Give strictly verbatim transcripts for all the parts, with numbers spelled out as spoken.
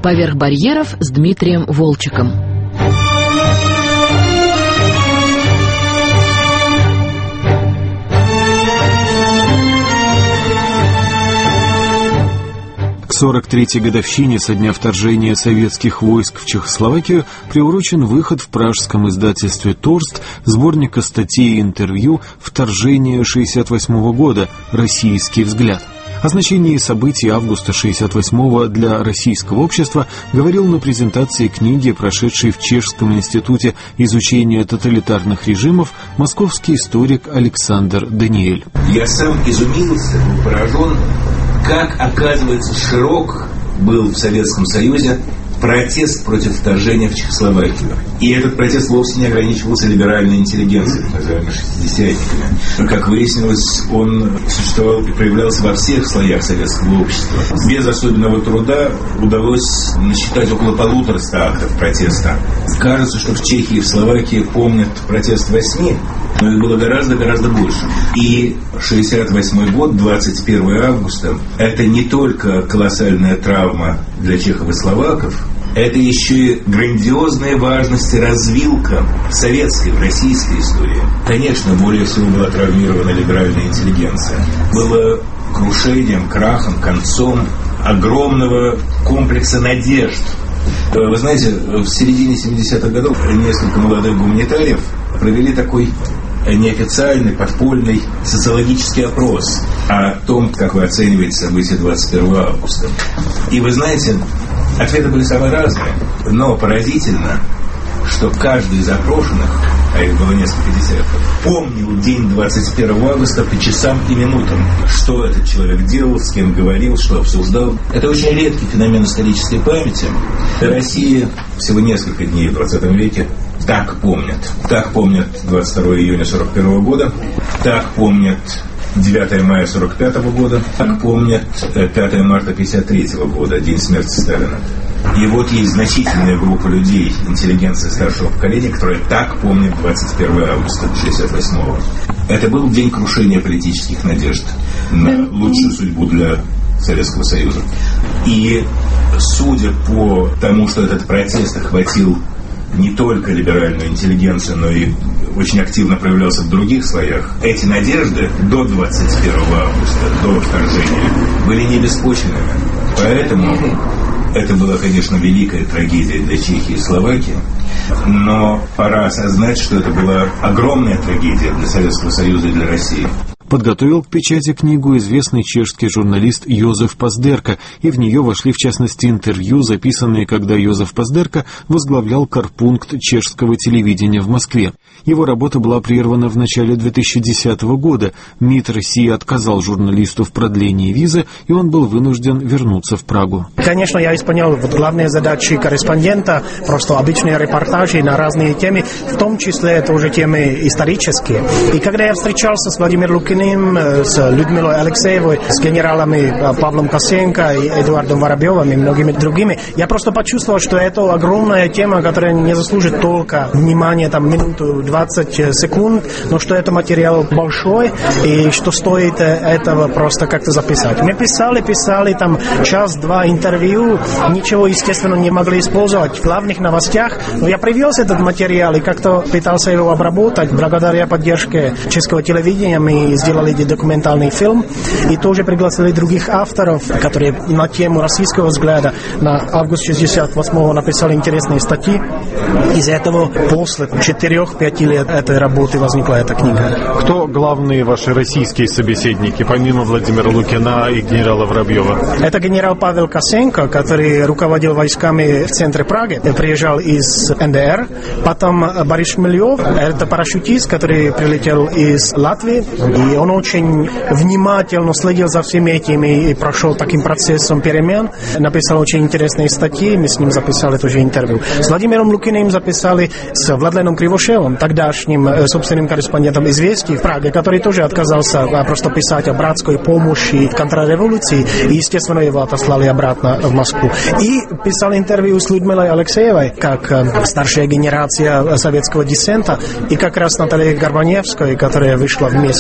«Поверх барьеров» с Дмитрием Волчеком. К сорок третьей годовщине со дня вторжения советских войск в Чехословакию приурочен выход в пражском издательстве «Торст» сборника статей и интервью «Вторжение шестьдесят восьмого года. Российский взгляд». О значении событий августа шестьдесят восьмого для российского общества говорил на презентации книги, прошедшей в Чешском институте изучения тоталитарных режимов, московский историк Александр Даниэль. Я сам изумился, был поражен, как, оказывается, широк был в Советском Союзе протест против вторжения в Чехословакию. И этот протест вовсе не ограничивался либеральной интеллигенцией, так называемыми шестидесятниками. Как выяснилось, он существовал и проявлялся во всех слоях советского общества. Без особенного труда удалось насчитать около полутораста актов протеста. Кажется, что в Чехии и в Словакии помнят протест восьми, но их было гораздо-гораздо больше. И шестьдесят восьмой год, двадцать первого августа, это не только колоссальная травма для чехов и словаков, это еще и грандиозная важность и развилка советской, российской истории. Конечно, более всего была травмирована либеральная интеллигенция. Было крушением, крахом, концом огромного комплекса надежд. Вы знаете, в середине семидесятых годов несколько молодых гуманитариев провели такой неофициальный, подпольный социологический опрос о том, как вы оцениваете события двадцать первого августа. И вы знаете, ответы были самые разные, но поразительно, что каждый из опрошенных, а их было несколько десятков, помнил день двадцать первого августа по часам и минутам, что этот человек делал, с кем говорил, что обсуждал. Это очень редкий феномен исторической памяти. В России всего несколько дней в двадцатом веке так помнят. Так помнят двадцать второго июня сорок первого года, так помнят девятого мая сорок пятого года, так помнят пятого марта пятьдесят третьего года, день смерти Сталина. И вот есть значительная группа людей, интеллигенции старшего поколения, которая так помнит двадцать первого августа шестьдесят восьмого. Это был день крушения политических надежд на лучшую судьбу для Советского Союза. И судя по тому, что этот протест охватил не только либеральную интеллигенцию, но и очень активно проявлялся в других слоях, эти надежды до двадцать первого августа, до вторжения, были не беспочвенными. Поэтому это была, конечно, великая трагедия для Чехии и Словакии, но пора осознать, что это была огромная трагедия для Советского Союза и для России. Подготовил к печати книгу известный чешский журналист Йозеф Паздерка, и в нее вошли, в частности, интервью, записанные, когда Йозеф Паздерка возглавлял корпункт чешского телевидения в Москве. Его работа была прервана в начале две тысячи десятого года. МИД России отказал журналисту в продлении визы, и он был вынужден вернуться в Прагу. Конечно, я исполнял главные задачи корреспондента, просто обычные репортажи на разные темы, в том числе тоже темы исторические. И когда я встречался с Владимиром Лукиным, с Людмилой Алексеевой, с генералами Павлом Косенко и Эдуардом Воробьевым и многими другими, я просто почувствовал, что это огромная тема, которая не заслужит только внимания, там, минуту двадцать секунд, но что это материал большой, и что стоит этого просто как-то записать. Мы писали, писали, там, час-два интервью, ничего, естественно, не могли использовать в главных новостях, но я привез этот материал и как-то пытался его обработать. Благодаря поддержке чешского телевидения мы сделали документальный фильм и тоже пригласили других авторов, которые на тему российского взгляда на август шестьдесят восьмого написали интересные статьи. Из этого после четырех-пяти лет этой работы возникла эта книга. Кто главные ваши российские собеседники, помимо Владимира Лукина и генерала Воробьева? Это генерал Павел Косенко, который руководил войсками в центре Праги, приезжал из эн дэ эр. Потом Борис Шмелев, это парашютист, который прилетел из Латвии. И он очень внимательно следил за всеми этими и прошел таким процессом перемен. Написал очень интересные статьи, мы с ним записали тоже интервью. С Владимиром Лукиным записали с Владленом Кривошеевым, тогдашним собственным корреспондентом «Известий» в Праге, который тоже отказался просто писать о братской помощи в контрреволюции, и, естественно, его отослали обратно в Москву. И писал интервью с Людмилой Алексеевой, как старшая генерация советского диссента, и как раз Натальей Горбаневской, которая вышла вместе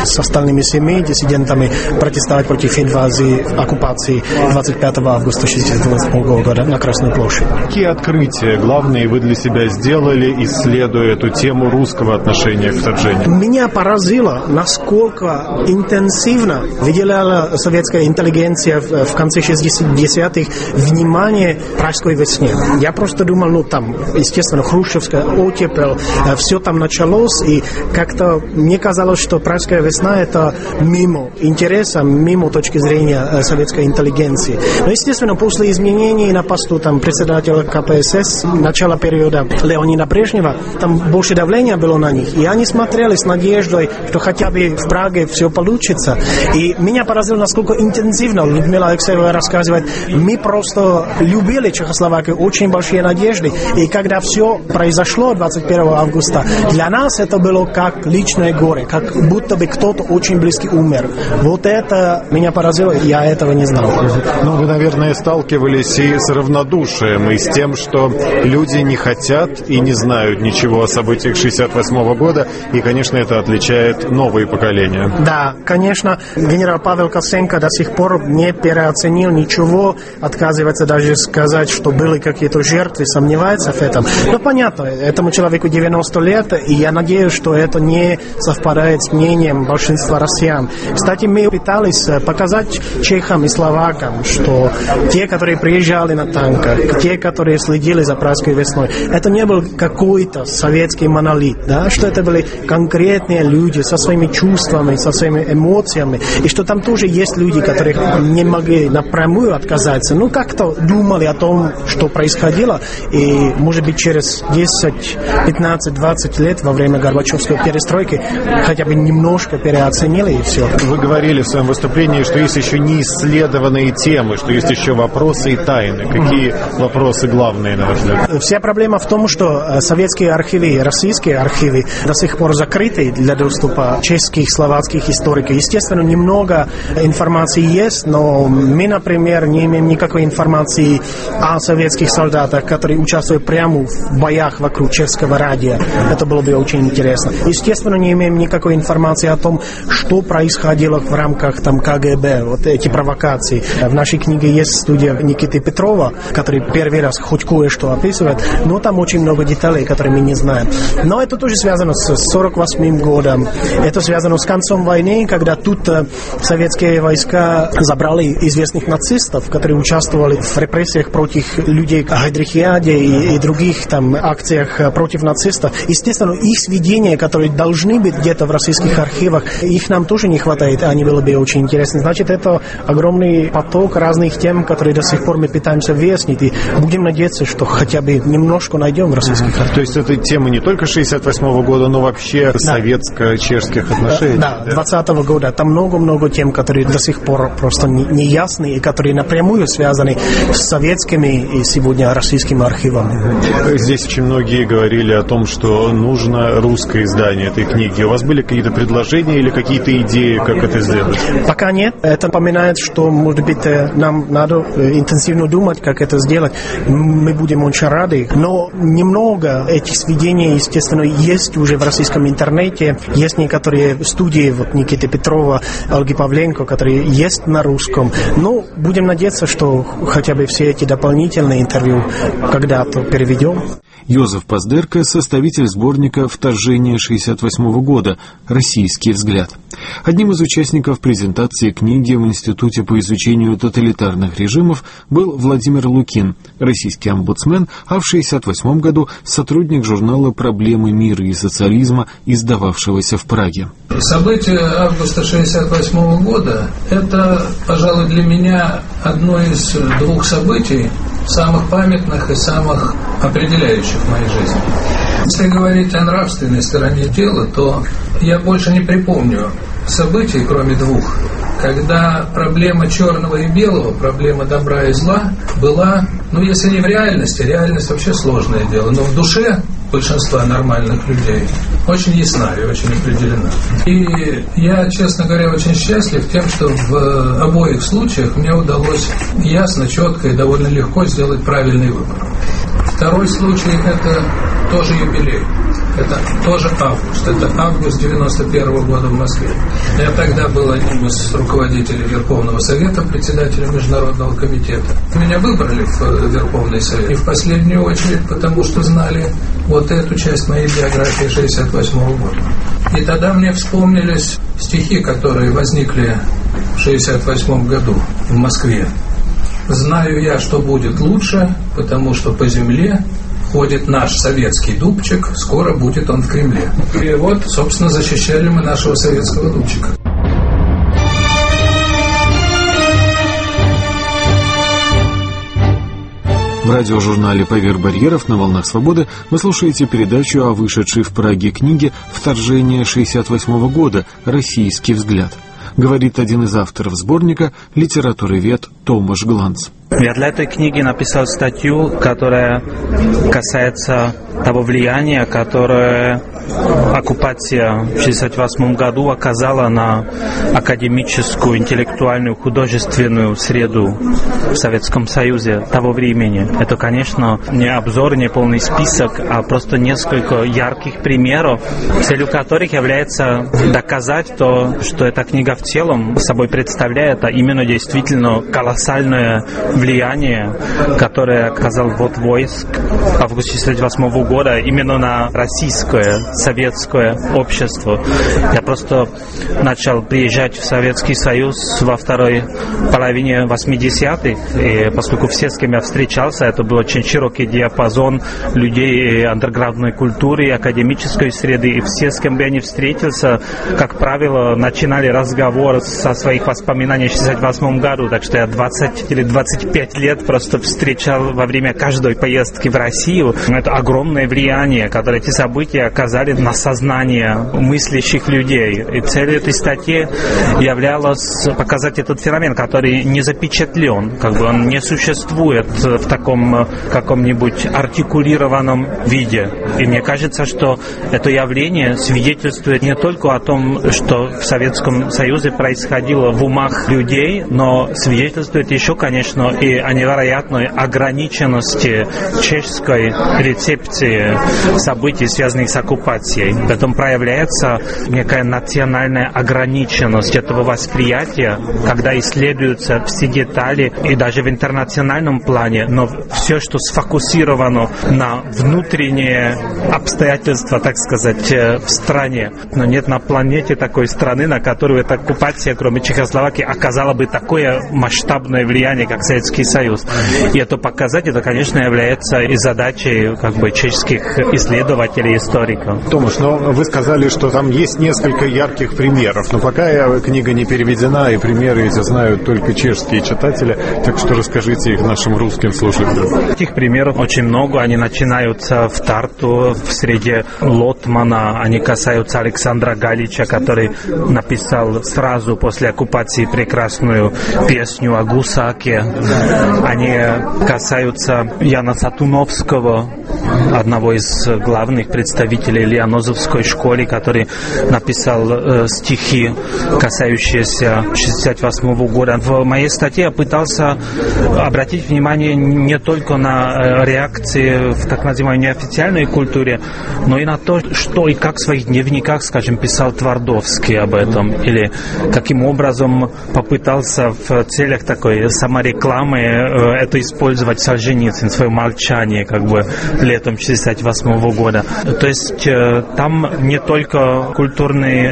с остальными семи диссидентами протестовать против инвазии, оккупации двадцать пятого августа шестьдесят восьмого года на Красной площади. Какие открытия главные вы для себя сделали, исследуя эту тему русского отношения к вторжению? Меня поразило, насколько интенсивно выделяла советская интеллигенция в, в конце шестидесятых внимание Пражской весне. Я просто думал, ну там, естественно, Хрущевская оттепель, все там началось, и как-то мне казалось, что Пражская весна это мимо интереса, мимо точки зрения советской интеллигенции. Но, естественно, после изменений на посту там, председателя ка пэ эс эс, начала периода Леонида Брежнева, там больше давления было на них, и они смотрели с надеждой, что хотя бы в Праге все получится. И меня поразило, насколько интенсивно Людмила Алексеева рассказывает, мы просто любили Чехословакию, очень большие надежды, и когда все произошло двадцать первого августа, для нас это было как личное горе, как будто бы кто-то очень близкий умер. Вот это меня поразило, я этого не знал. Ну, вы, наверное, сталкивались и с равнодушием, и с тем, что люди не хотят и не знают ничего о событиях шестьдесят восьмого года, и, конечно, это отличает новые поколения. Да, конечно, генерал Павел Косенко до сих пор не переоценил ничего, отказывается даже сказать, что были какие-то жертвы, сомневается в этом. Но понятно, этому человеку девяносто лет, и я надеюсь, что это не совпадает с мнением большинства россиян. Кстати, мы пытались показать чехам и словакам, что те, которые приезжали на танках, те, которые следили за Пражской весной, это не был какой-то советский монолит, да, что это были конкретные люди со своими чувствами, со своими эмоциями, и что там тоже есть люди, которые не могли напрямую отказаться, но как-то думали о том, что происходило, и, может быть, через десять, пятнадцать, двадцать лет во время Горбачевской перестройки хотя бы немножко переоценили, и все. Вы говорили в своем выступлении, что есть еще неисследованные темы, что есть еще вопросы и тайны. Какие вопросы главные, на ваш взгляд? Вся проблема в том, что советские архивы, российские архивы до сих пор закрыты для доступа чешских, словацких историков. Естественно, немного информации есть, но мы, например, не имеем никакой информации о советских солдатах, которые участвуют прямо в боях вокруг чешского радио. Это было бы очень интересно. Естественно, не имеем никакой информации о том, что происходило в рамках там ка гэ бэ, вот эти провокации. В нашей книге есть студия Никиты Петрова, который первый раз хоть кое-что описывает, но там очень много деталей, которые мы не знаем. Но это тоже связано с сорок восьмым годом. Это связано с концом войны, когда тут советские войска забрали известных нацистов, которые участвовали в репрессиях против людей Хайдрихиаде и, и других там акциях против нацистов. Естественно, их сведения, которые должны быть где-то в российских архивах, их нам тоже не хватает, они были бы очень интересны. Значит, это огромный поток разных тем, которые до сих пор мы пытаемся выяснить, и будем надеяться, что хотя бы немножко найдем в российских архивах. То есть это тема не только шестьдесят восьмого года, но вообще да. советско-чешских отношений? Да, двадцатого года. Там много-много тем, которые до сих пор просто не ясны, и которые напрямую связаны с советскими и сегодня российскими архивами. Здесь очень многие говорили о том, что нужно русское издание этой книги. У вас были какие-то предложения или какие-то идеи, как это сделать? Пока нет. Это напоминает, что, может быть, нам надо интенсивно думать, как это сделать. Мы будем очень рады. Но немного этих сведений, естественно, есть уже в российском интернете. Есть некоторые студии, вот Никиты Петрова, Ольги Павленко, которые есть на русском. Но будем надеяться, что хотя бы все эти дополнительные интервью когда-то переведем. Йозеф Поздерко, составитель сборника «Вторжение шестьдесят восьмого года. Российский взгляд». Одним из участников презентации книги в Институте по изучению тоталитарных режимов был Владимир Лукин, российский омбудсмен, а в шестьдесят восьмом году сотрудник журнала «Проблемы мира и социализма», издававшегося в Праге. События августа шестьдесят восьмого года – это, пожалуй, для меня одно из двух событий, самых памятных и самых определяющих в моей жизни. Если говорить о нравственной стороне дела, то я больше не припомню событий, кроме двух, когда проблема черного и белого, проблема добра и зла была, ну, если не в реальности, реальность вообще сложное дело, но в душе большинства нормальных людей очень ясна и очень определена. И я, честно говоря, очень счастлив тем, что в обоих случаях мне удалось ясно, четко и довольно легко сделать правильный выбор. Второй случай – это тоже юбилей. Это тоже август. Это август девяносто первого года в Москве. Я тогда был одним из руководителей Верховного Совета, председателем Международного комитета. Меня выбрали в Верховный Совет. И в последнюю очередь, потому что знали вот эту часть моей биографии шестьдесят восьмого года. И тогда мне вспомнились стихи, которые возникли в шестьдесят восьмом году в Москве. «Знаю я, что будет лучше, потому что по земле ходит наш советский дубчик, скоро будет он в Кремле». И вот, собственно, защищали мы нашего советского дубчика. В радиожурнале «Поверх барьеров» на «Волнах свободы» вы слушаете передачу о вышедшей в Праге книге «Вторжение шестьдесят восьмого года. Российский взгляд». Говорит один из авторов сборника, литературовед Томаш Гланц. Я для этой книги написал статью, которая касается того влияния, которое оккупация в шестьдесят восьмом году оказала на академическую, интеллектуальную, художественную среду в Советском Союзе того времени. Это, конечно, не обзор, не полный список, а просто несколько ярких примеров, целью которых является доказать то, что эта книга в целом собой представляет, а именно действительно колоссальное влияние, которое оказал ввод войск в августе шестьдесят восьмого года именно на российское, советское общество. Я просто начал приезжать в Советский Союз во второй половине восьмидесятых, и поскольку все, с кем я встречался, это был очень широкий диапазон людей андерграундной культуры и академической среды, и все, с кем бы я не встретился, как правило, начинали разговор со своих воспоминаний в шестьдесят восьмом году, так что я двадцать или двадцать пять лет просто встречал во время каждой поездки в Россию. Это огромное влияние, которое эти события оказали на сознание мыслящих людей. И целью этой статьи являлось показать этот феномен, который не запечатлен, как бы он не существует в таком каком-нибудь артикулированном виде. И мне кажется, что это явление свидетельствует не только о том, что в Советском Союзе происходило в умах людей, но свидетельствует еще, конечно, и о невероятной ограниченности чешской рецепции событий, связанных с оккупацией. Потом проявляется некая национальная ограниченность этого восприятия, когда исследуются все детали и даже в интернациональном плане, но все, что сфокусировано на внутренние обстоятельства, так сказать, в стране. Но нет на планете такой страны, на которую эта оккупация, кроме Чехословакии, оказала бы такое масштабное влияние, как Советский Союз. И это показать, это, конечно, является и задачей как бы чешских исследователей, историков. Томаш, но вы сказали, что там есть несколько ярких примеров, но пока книга не переведена, и примеры эти знают только чешские читатели, так что расскажите их нашим русским слушателям. Этих примеров очень много, они начинаются в Тарту, в среде Лотмана, они касаются Александра Галича, который написал сразу после оккупации прекрасную песню о гусаке. Они касаются Яна Сатуновского, одного из главных представителей Лианозовской школы, который написал э, стихи, касающиеся шестьдесят восьмого года. В моей статье я пытался обратить внимание не только на э, реакции в так называемой неофициальной культуре, но и на то, что и как в своих дневниках, скажем, писал Твардовский об этом, или каким образом попытался в целях такой саморекламы э, это использовать Солженицын, свое молчание, как бы, летом шестьдесят восьмого года. То есть э, там не только культурный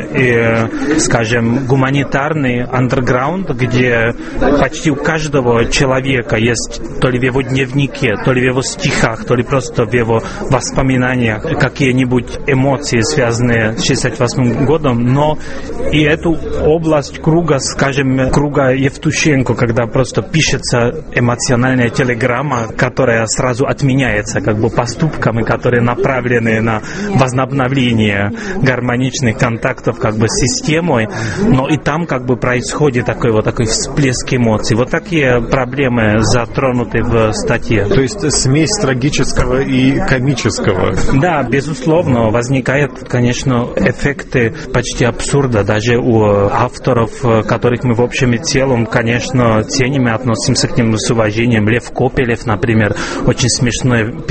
и, скажем, гуманитарный андерграунд, где почти у каждого человека есть то ли в его дневнике, то ли в его стихах, то ли просто в его воспоминаниях какие-нибудь эмоции, связанные с шестьдесят восьмым годом, но и эту область круга, скажем, круга Евтушенко, когда просто пишется эмоциональная телеграмма, которая сразу отменяется как бы поступками, которые направлены на возобновление гармоничных контактов как бы с системой, но и там как бы происходит такой вот такой всплеск эмоций. Вот такие проблемы затронуты в статье. То есть смесь трагического и комического. Да, безусловно, возникают, конечно, эффекты почти абсурда даже у авторов, которых мы в общем и целом, конечно, ценим и относимся к ним с уважением. Лев Копелев, например, очень смешное письмо написал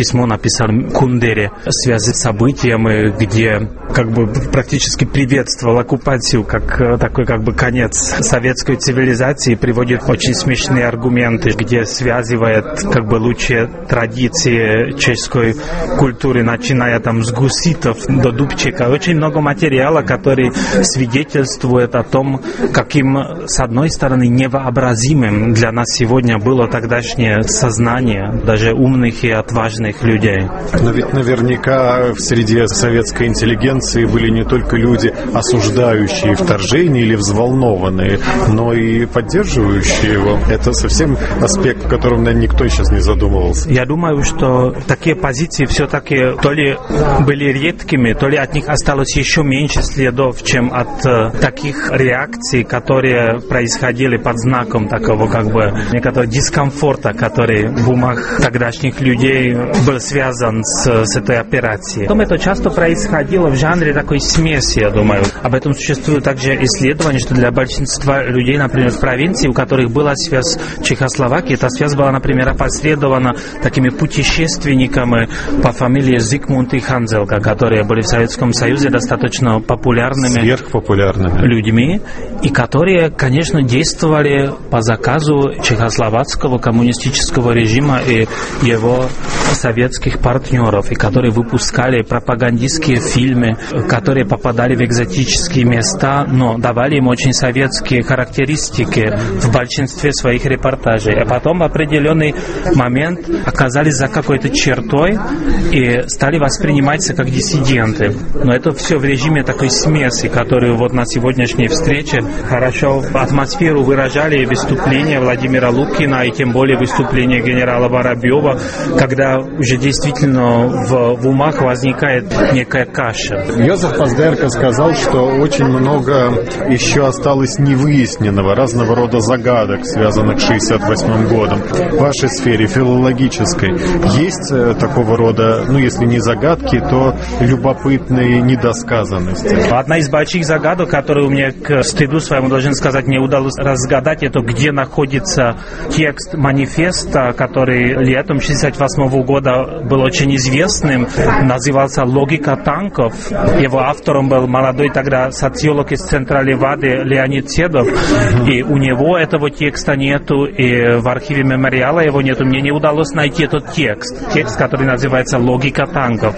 написал Кундере «Связи с событиями», где как бы практически приветствовал оккупацию как такой как бы конец советской цивилизации, приводит очень смешные аргументы, где связывает как бы лучшие традиции чешской культуры, начиная там с гуситов до Дубчика. Очень много материала, который свидетельствует о том, каким, с одной стороны, невообразимым для нас сегодня было тогдашнее сознание даже умных и отважных людей. Но ведь наверняка в среде советской интеллигенции были не только люди, осуждающие вторжение или взволнованные, но и поддерживающие его. Это совсем аспект, в котором, наверное, никто сейчас не задумывался. Я думаю, что такие позиции все-таки то ли были редкими, то ли от них осталось еще меньше следов, чем от э, таких реакций, которые происходили под знаком такого как бы некоторого дискомфорта, который в умах тогдашних людей был связан с, с этой операцией. Потом это часто происходило в жанре такой смеси, я думаю. Об этом существует также исследование, что для большинства людей, например, в провинции, у которых была связь с Чехословакией, эта связь была, например, опосредована такими путешественниками по фамилии Зигмунд и Ханзелка, которые были в Советском Союзе достаточно популярными сверхпопулярными людьми, и которые, конечно, действовали по заказу чехословацкого коммунистического режима и его советских партнеров, и которые выпускали пропагандистские фильмы, которые попадали в экзотические места, но давали им очень советские характеристики в большинстве своих репортажей. А потом в определенный момент оказались за какой-то чертой и стали восприниматься как диссиденты. Но это все в режиме такой смеси, которую вот на сегодняшней встрече хорошо атмосферу выражали выступления Владимира Лукина и тем более выступления генерала Воробьева, когда уже действительно в, в умах возникает некая каша. Йозеф Поздерко сказал, что очень много еще осталось невыясненного, разного рода загадок, связанных с шестьдесят восьмым годом. В вашей сфере филологической есть такого рода, ну если не загадки, то любопытные недосказанности? Одна из больших загадок, которую мне к стыду своему, должен сказать, не удалось разгадать, это где находится текст манифеста, который летом шестьдесят восьмого года был очень известным, назывался «Логика танков». Его автором был молодой тогда социолог из центра Левады Леонид Седов, и у него этого текста нету, и в архиве мемориала его нету. Мне не удалось найти этот текст, текст, который называется «Логика танков».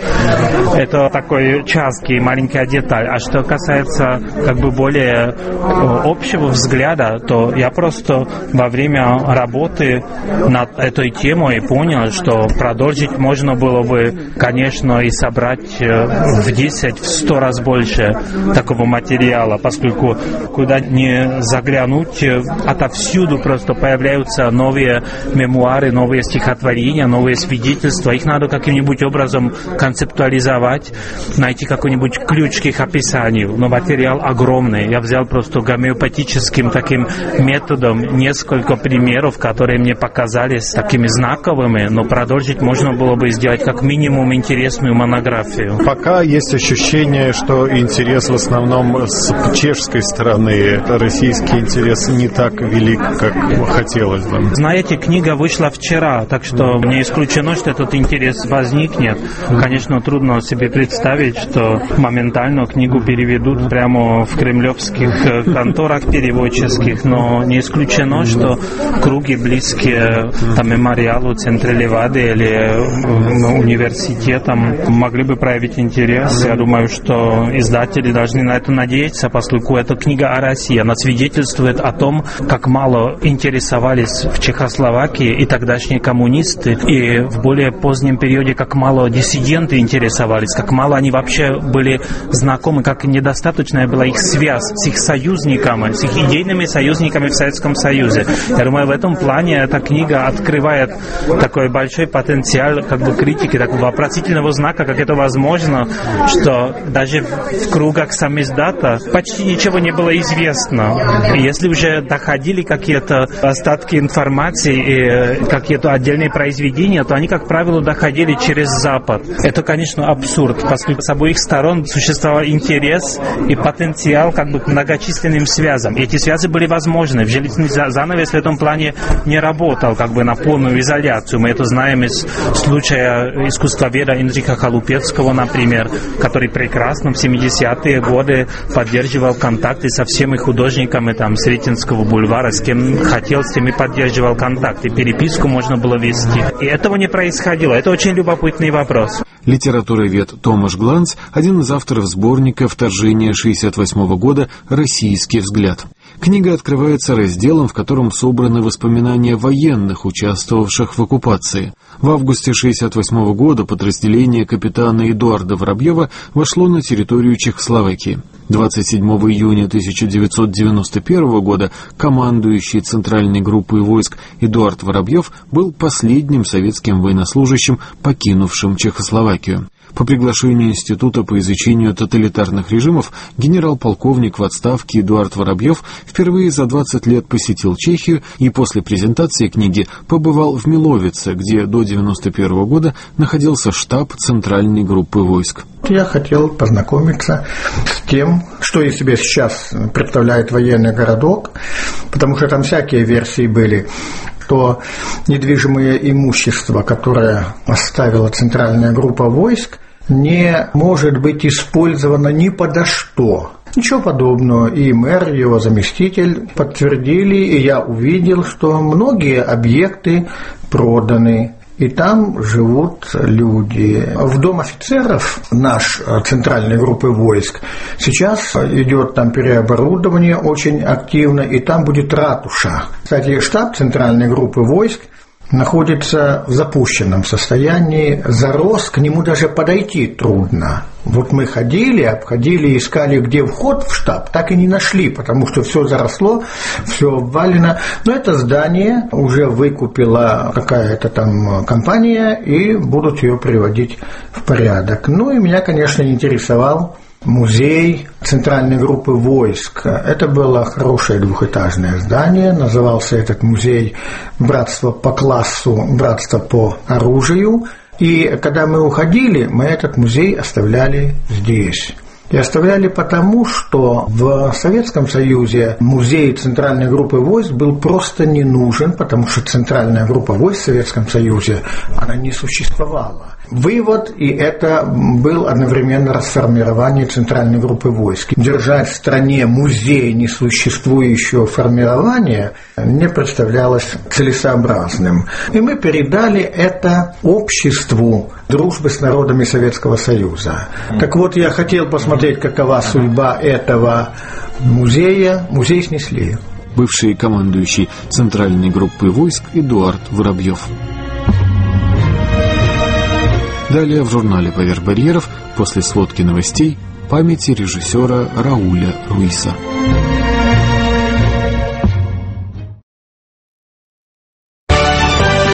Это такой частный, маленькая деталь. А что касается как бы более общего взгляда, то я просто во время работы над этой темой понял, что продолжить можно было бы, конечно, и собрать в десять, в сто раз больше такого материала, поскольку куда ни заглянуть, отовсюду просто появляются новые мемуары, новые стихотворения, новые свидетельства. Их надо каким-нибудь образом концептуализовать, найти какой-нибудь ключ к их описанию. Но материал огромный. Я взял просто гомеопатическим таким методом несколько примеров, которые мне показались такими знаковыми, но продолжить можно было бы сделать как минимум интересную монографию. Пока есть ощущение, что интерес в основном с чешской стороны, российский интерес не так велик, как хотелось бы. Знаете, книга вышла вчера, так что не исключено, что этот интерес возникнет. Конечно, трудно себе представить, что моментально книгу переведут прямо в кремлевских конторах переводческих, но не исключено, что круги близкие там, мемориалу, центре Левады или университетам могли бы проявить интерес. Я думаю, что издатели должны на это надеяться, поскольку эта книга о России. Она свидетельствует о том, как мало интересовались в Чехословакии и тогдашние коммунисты, и в более позднем периоде, как мало диссиденты интересовались, как мало они вообще были знакомы, как недостаточная была их связь с их союзниками, с их идейными союзниками в Советском Союзе. Я думаю, в этом плане эта книга открывает такой большой потенциал как бы критики, такого вопросительного знака, как это возможно, что даже в кругах самиздата почти ничего не было известно. И если уже доходили какие-то остатки информации и какие-то отдельные произведения, то они, как правило, доходили через Запад. Это, конечно, абсурд, поскольку с обоих сторон существовал интерес и потенциал как бы к многочисленным связям. И эти связи были возможны. В «Железный занавес» в этом плане не работал как бы на полную изоляцию. Мы это знаем из случая слушая искусствоведа Инриха Халупецкого, например, который прекрасно в семидесятые годы поддерживал контакты со всеми художниками там, Сретенского бульвара, с кем хотел, с теми поддерживал контакты, переписку можно было вести. И этого не происходило. Это очень любопытный вопрос. Литературовед Томаш Гланц – один из авторов сборника «Вторжение шестьдесят восьмого года. Российский взгляд». Книга открывается разделом, в котором собраны воспоминания военных, участвовавших в оккупации. В августе шестьдесят восьмого года подразделение капитана Эдуарда Воробьева вошло на территорию Чехословакии. двадцать седьмого июня тысяча девятьсот девяносто первого года командующий центральной группой войск Эдуард Воробьев был последним советским военнослужащим, покинувшим Чехословакию. По приглашению Института по изучению тоталитарных режимов генерал-полковник в отставке Эдуард Воробьев впервые за двадцать лет посетил Чехию и после презентации книги побывал в Миловице, где до девяносто первого года находился штаб центральной группы войск. Я хотел познакомиться с тем, что из себя сейчас представляет военный городок, потому что там всякие версии были, что недвижимое имущество, которое оставила центральная группа войск, не может быть использовано ни подо что. Ничего подобного. И мэр, и его заместитель подтвердили, и я увидел, что многие объекты проданы. И там живут люди. В Дом офицеров наш центральной группы войск сейчас идет там переоборудование очень активно, и там будет ратуша. Кстати, штаб центральной группы войск находится в запущенном состоянии, зарос, к нему даже подойти трудно. Вот мы ходили, обходили, искали, где вход в штаб, так и не нашли, потому что все заросло, все обвалено. Но это здание уже выкупила какая-то там компания, и будут ее приводить в порядок. Ну и меня, конечно, интересовал музей центральной группы войск. Это было хорошее двухэтажное здание. Назывался этот музей «Братство по классу, братство по оружию». И когда мы уходили, мы этот музей оставляли здесь. И оставляли потому, что в Советском Союзе музей центральной группы войск был просто не нужен, потому что центральная группа войск в Советском Союзе, она не существовала. Вывод, и это был одновременно расформирование центральной группы войск. Держать в стране музей несуществующего формирования не представлялось целесообразным. И мы передали это обществу дружбы с народами Советского Союза. Так вот, я хотел посмотреть, какова судьба этого музея. Музей снесли. Бывший командующий центральной группы войск Эдуард Воробьев. Далее в журнале «Поверх барьеров» после сводки новостей памяти режиссера Рауля Руиса.